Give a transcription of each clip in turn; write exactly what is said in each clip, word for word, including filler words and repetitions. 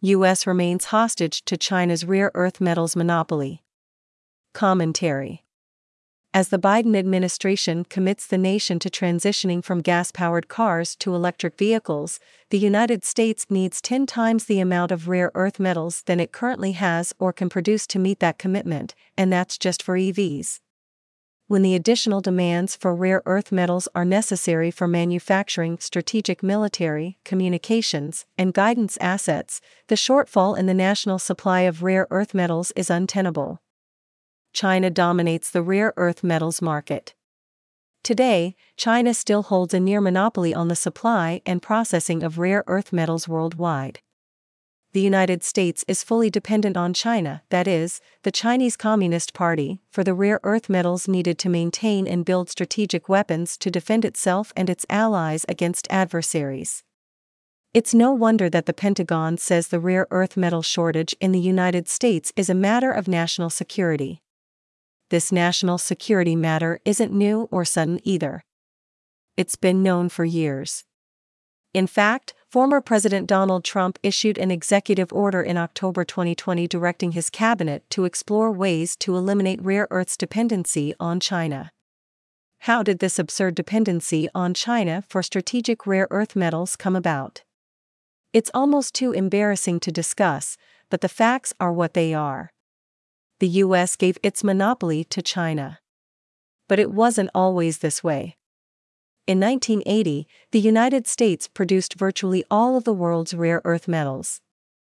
U S remains hostage to China's rare earth metals monopoly. Commentary. As the Biden administration commits the nation to transitioning from gas-powered cars to electric vehicles, the United States needs ten times the amount of rare earth metals than it currently has or can produce to meet that commitment, and that's just for E Vs. When the additional demands for rare earth metals are necessary for manufacturing strategic military, communications, and guidance assets, the shortfall in the national supply of rare earth metals is untenable. China dominates the rare earth metals market. Today, China still holds a near monopoly on the supply and processing of rare earth metals worldwide. The United States is fully dependent on China, that is, the Chinese Communist Party, for the rare earth metals needed to maintain and build strategic weapons to defend itself and its allies against adversaries. It's no wonder that the Pentagon says the rare earth metal shortage in the United States is a matter of national security. This national security matter isn't new or sudden either. It's been known for years. In fact, former President Donald Trump issued an executive order in October twenty twenty directing his cabinet to explore ways to eliminate rare earths dependency on China. How did this absurd dependency on China for strategic rare earth metals come about? It's almost too embarrassing to discuss, but the facts are what they are. The U S gave its monopoly to China. But it wasn't always this way. In nineteen eighty, the United States produced virtually all of the world's rare earth metals.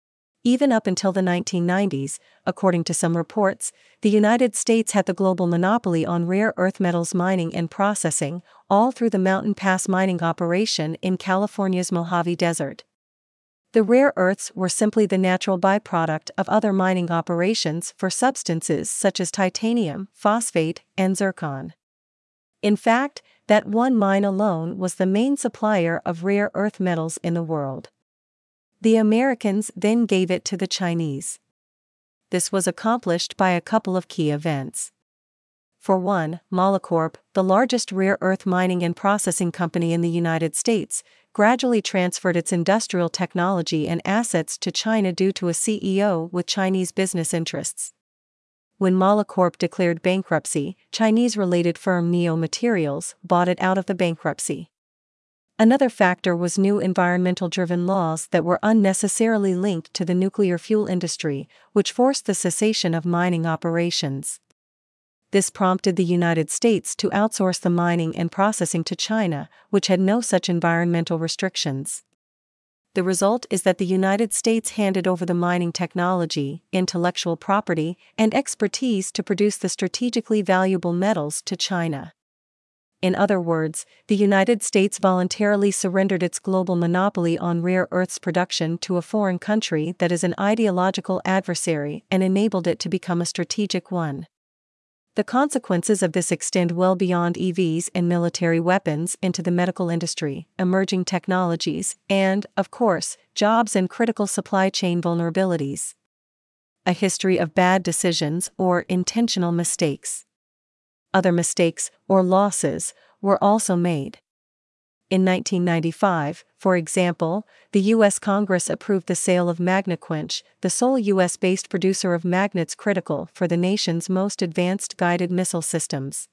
Even up until the nineteen nineties, according to some reports, the United States had the global monopoly on rare earth metals mining and processing, all through the Mountain Pass mining operation in California's Mojave Desert. The rare earths were simply the natural byproduct of other mining operations for substances such as titanium, phosphate, and zircon. In fact, that one mine alone was the main supplier of rare earth metals in the world. The Americans then gave it to the Chinese. This was accomplished by a couple of key events. For one, Molycorp, the largest rare earth mining and processing company in the United States, gradually transferred its industrial technology and assets to China due to a C E O with Chinese business interests. When Molycorp declared bankruptcy, Chinese-related firm Neo Materials bought it out of the bankruptcy. Another factor was new environmental-driven laws that were unnecessarily linked to the nuclear fuel industry, which forced the cessation of mining operations. This prompted the United States to outsource the mining and processing to China, which had no such environmental restrictions. The result is that the United States handed over the mining technology, intellectual property, and expertise to produce the strategically valuable metals to China. In other words, the United States voluntarily surrendered its global monopoly on rare earths production to a foreign country that is an ideological adversary and enabled it to become a strategic one. The consequences of this extend well beyond E Vs and military weapons into the medical industry, emerging technologies, and, of course, jobs and critical supply chain vulnerabilities. A history of bad decisions or intentional mistakes. Other mistakes, or losses, were also made. In nineteen ninety-five, for example, the U S Congress approved the sale of Magnequench, the sole U S-based producer of magnets critical for the nation's most advanced guided missile systems.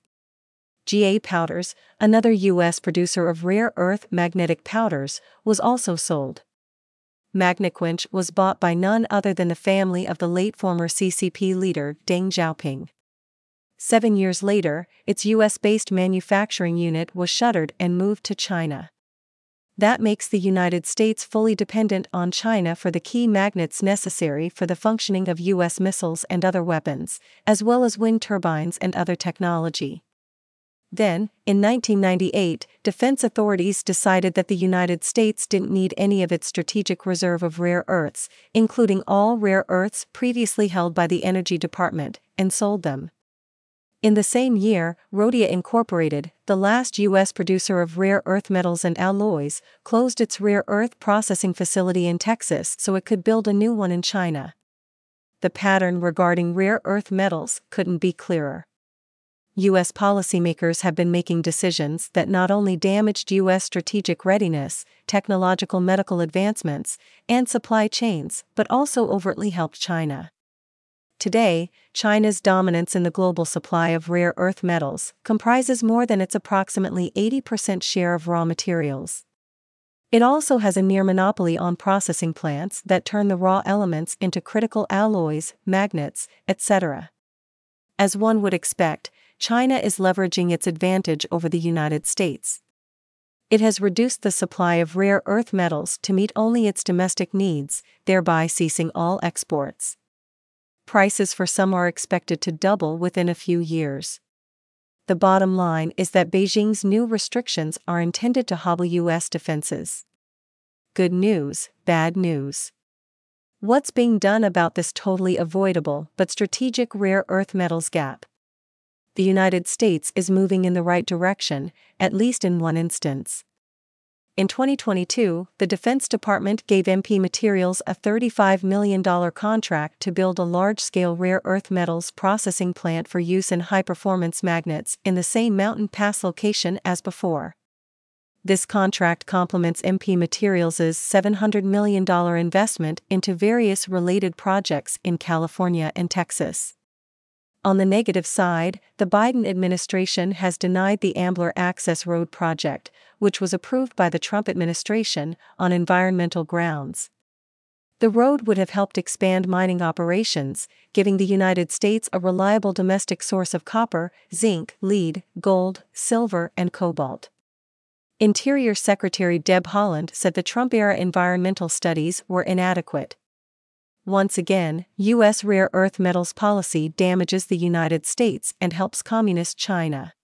G A Powders, another U S producer of rare earth magnetic powders, was also sold. Magnequench was bought by none other than the family of the late former C C P leader Deng Xiaoping. Seven years later, its U S-based manufacturing unit was shuttered and moved to China. That makes the United States fully dependent on China for the key magnets necessary for the functioning of U S missiles and other weapons, as well as wind turbines and other technology. Then, in nineteen ninety-eight, defense authorities decided that the United States didn't need any of its strategic reserve of rare earths, including all rare earths previously held by the Energy Department, and sold them. In the same year, Rhodia Incorporated, the last U S producer of rare earth metals and alloys, closed its rare earth processing facility in Texas so it could build a new one in China. The pattern regarding rare earth metals couldn't be clearer. U S policymakers have been making decisions that not only damaged U S strategic readiness, technological medical advancements, and supply chains, but also overtly helped China. Today, China's dominance in the global supply of rare earth metals comprises more than its approximately eighty percent share of raw materials. It also has a near monopoly on processing plants that turn the raw elements into critical alloys, magnets, et cetera. As one would expect, China is leveraging its advantage over the United States. It has reduced the supply of rare earth metals to meet only its domestic needs, thereby ceasing all exports. Prices for some are expected to double within a few years. The bottom line is that Beijing's new restrictions are intended to hobble U S defenses. Good news, bad news. What's being done about this totally avoidable but strategic rare earth metals gap? The United States is moving in the right direction, at least in one instance. In twenty twenty-two, the Defense Department gave M P Materials a thirty-five million dollars contract to build a large-scale rare earth metals processing plant for use in high-performance magnets in the same Mountain Pass location as before. This contract complements M P Materials' seven hundred million dollars investment into various related projects in California and Texas. On the negative side, the Biden administration has denied the Ambler Access Road project, which was approved by the Trump administration, on environmental grounds. The road would have helped expand mining operations, giving the United States a reliable domestic source of copper, zinc, lead, gold, silver, and cobalt. Interior Secretary Deb Haaland said the Trump-era environmental studies were inadequate. Once again, U S rare earth metals policy damages the United States and helps communist China.